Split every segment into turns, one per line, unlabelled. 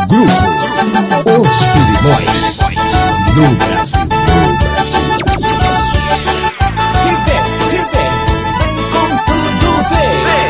Grupo Os Pirimões no Brasil.
Vem com tudo, vem.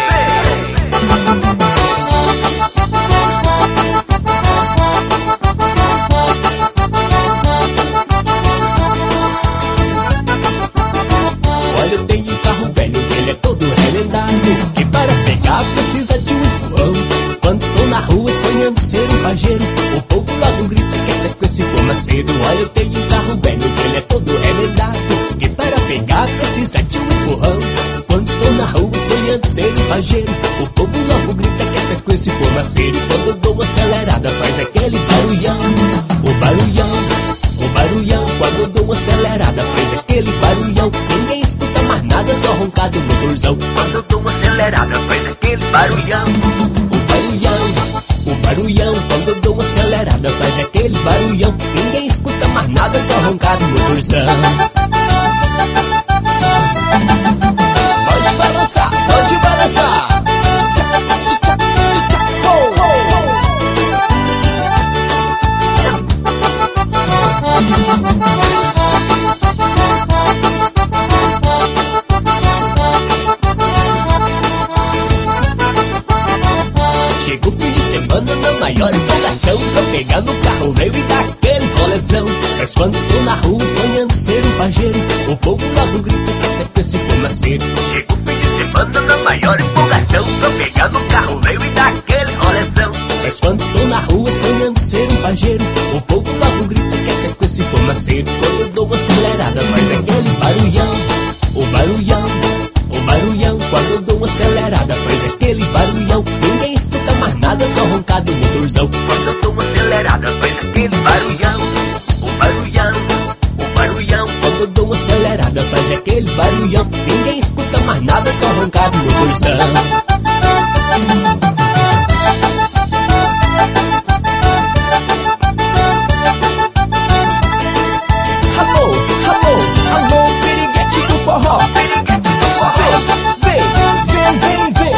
Olha, eu tenho um carro velho, ele é todo remendado, que para pegar precisa de um empurrão. Quando estou na rua sonhando ser um pajeiro, o povo logo grita que é com esse formaceiro. Olha, eu tenho um carro velho, ele é todo remendado, que para pegar precisa de um empurrão. Quando estou na rua sonhando ser um pajeiro, o povo logo grita que é com esse formaceiro. Quando eu dou uma acelerada faz aquele barulhão, o barulhão, o barulhão. Quando eu dou uma acelerada faz aquele barulhão. Ninguém escuta mais nada, só roncar do motorzão. Quando eu dou uma acelerada faz aquele barulhão, o barulhão, o barulhão. Quando eu dou uma acelerada faz aquele barulhão. Ninguém escuta mais nada, só roncar do motorzão. Pode balançar, pode balançar. Chega o fim de semana na maior empolgação, pra pegar no carro velho e dar aquele rolezão. Mas quando estou na rua sonhando ser um pajeiro, o povo logo grita que é com esse formaceiro. Chega o fim de semana na maior empolgação, pra pegar no carro velho e dar aquele rolezão. Mas quando estou na rua sonhando ser um pajeiro, o povo logo grita que é com esse formaceiro. Quando eu dou uma acelerada faz aquele barulhão, o barulhão, o barulhão. Quando eu dou uma acelerada faz aquele barulhão. Ninguém escuta mais nada, só roncar do motorzão. Quando eu dou uma acelerada faz aquele barulhão, o barulhão, o barulhão. Quando eu dou uma acelerada faz aquele barulhão. Ninguém escuta mais nada, só roncar do motorzão. Alô, piriguete do forró. Vem.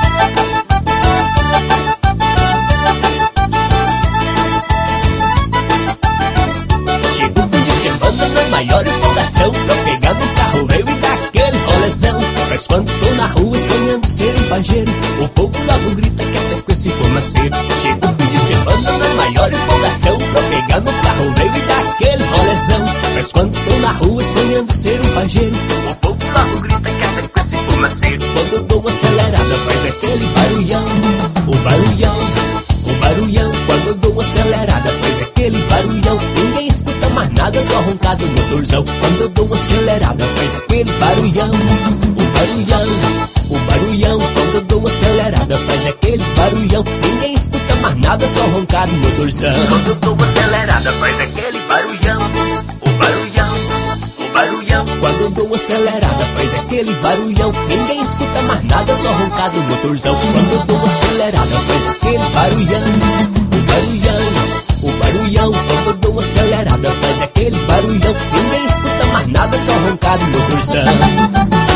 Chega o fim de semana na maior empolgação, pra pegar no carro velho e dar aquele rolezão. Mas quando estou na rua sonhando ser um pajeiro, o povo logo grita que é com esse formaceiro. Chega o fim de semana na maior empolgação, pra pegar no carro velho e dar aquele rolezão. Mas quando estou na rua sonhando ser um pajeiro, o povo logo grita que é com esse formaceiro. Quando eu dou uma acelerada faz aquele barulhão, o barulhão, o barulhão. Quando eu dou uma acelerada faz aquele barulhão. Ninguém escuta mais nada, só roncar do motorzão. Quando eu dou uma acelerada faz aquele barulhão, o barulhão, o barulhão. Quando eu dou uma acelerada faz aquele barulhão. Ninguém escuta mais nada, só roncar do motorzão. Quando eu dou uma acelerada faz aquele barulhão, o barulhão, o barulhão. Quando eu dou uma acelerada faz aquele barulhão. Ninguém escuta mais nada, só roncar do motorzão. Quando eu dou uma acelerada faz aquele barulhão, o barulhão, o barulhão. Quando eu dou uma acelerada faz aquele barulhão. Ninguém escuta mais nada, só roncar do motorzão.